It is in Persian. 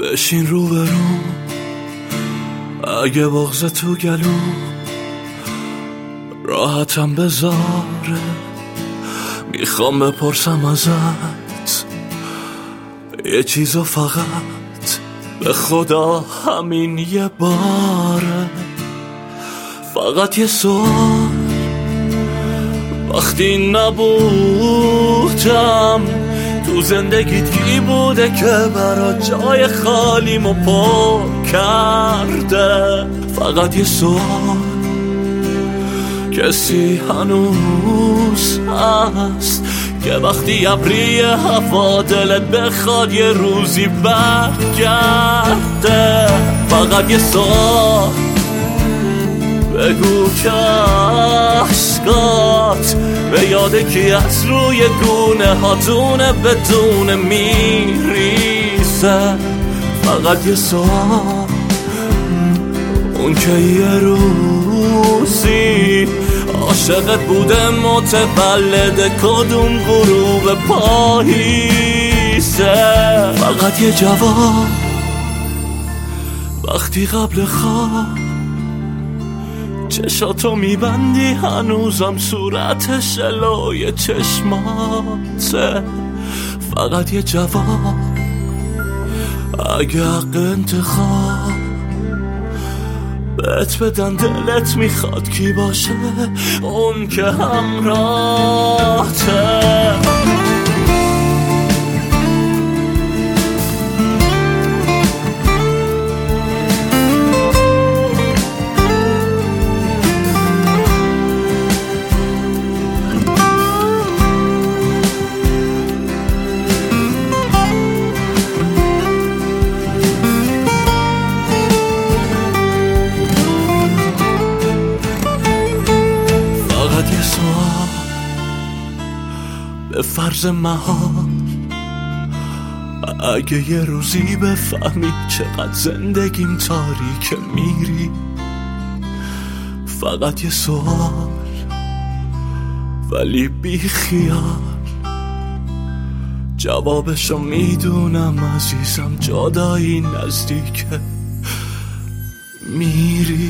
بشین رو برو، اگه بغض تو گلو راحتم بذاره. میخوام بپرسم ازت یه چیزو، فقط به خدا همین یه باره. فقط یه سوال، وقتی نبودم تو زندگیت کی بوده که برا جای خالیمو پر کرده؟ فقط یه سوال، کسی هنوز هست که وقتی ابری هوا دلت بخواد یه روزی برگرده؟ فقط یه سوال، بگو که عشقات به یاد کی از روی گونه هاتونه بدون میریزه. فقط یه سوال، اون که یه روزی عاشقت بوده متولد کدوم غروب پاییزه. فقط یه جواب، وقتی قبل خواب چشاتو میبندی هنوزم صورت شلوی چشماته. فقط یه جواب، اگه حق انتخاب بهت بدن دلت میخواد کی باشه اون که همراهته؟ به فرض محال اگه یه روزی بفهمی چقدر زندگیم تاریکه میری، فقط یه سوال ولی بی خیال، جوابشو میدونم عزیزم، جدایی نزدیکه میری.